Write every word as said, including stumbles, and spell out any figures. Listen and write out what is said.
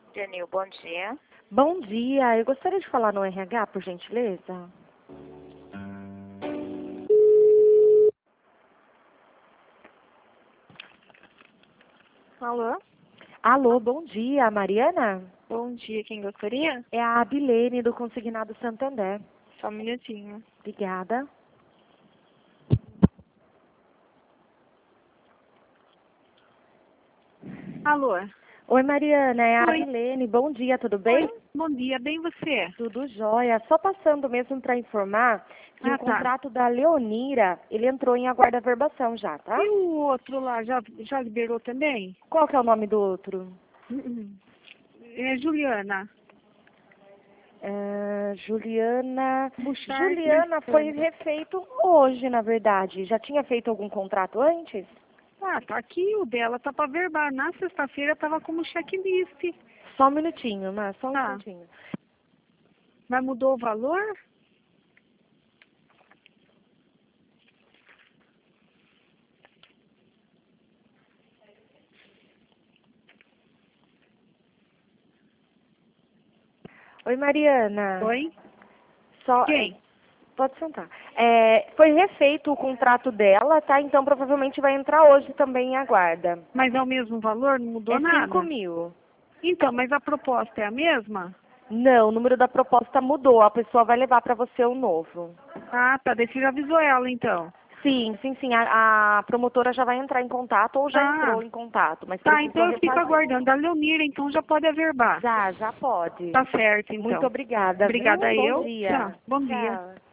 Genil, bom dia. Bom dia, eu gostaria de falar no R H, por gentileza. Alô? Alô, bom dia, Mariana? Bom dia, quem gostaria? É a Abilene do Consignado Santander. Só um minutinho. Obrigada. Alô? Oi, Mariana, é a Oi. Abilene. Bom dia, tudo bem? Oi, bom dia, bem você? Tudo jóia. Só passando mesmo para informar que Ah, o tá. contrato da Leonira, ele entrou em aguarda-verbação já, tá? E o outro lá, já, já liberou também? Qual que é o nome do outro? Uhum. É Juliana. É, Juliana... Buchard Juliana foi Cristana. refeito hoje, na verdade. Já tinha feito algum contrato antes? Ah, tá aqui, o dela tá para verbar. Na sexta-feira tava como checklist. Só um minutinho, mas só um Tá. instantinho. Mas mudou o valor? Oi, Mariana. Oi? Só, Quem? pode sentar. É, foi refeito o contrato dela, tá? Então provavelmente vai entrar hoje também em aguarda. Mas é o mesmo valor? Não mudou É nada? cinco mil. Então, mas a proposta é a mesma? Não, o número da proposta mudou. A pessoa vai levar para você o novo. Ah, tá. Daí você já avisou ela, então. Sim, sim, sim. A, a promotora já vai entrar em contato ou já Ah, entrou em contato, mas tá. precisou Então eu fico refazer. aguardando. A Leonira, então, já pode averbar. Já, já pode. Tá certo, então. Muito obrigada, viu? Obrigada Bom eu. dia. Tchau. Bom dia. Tchau.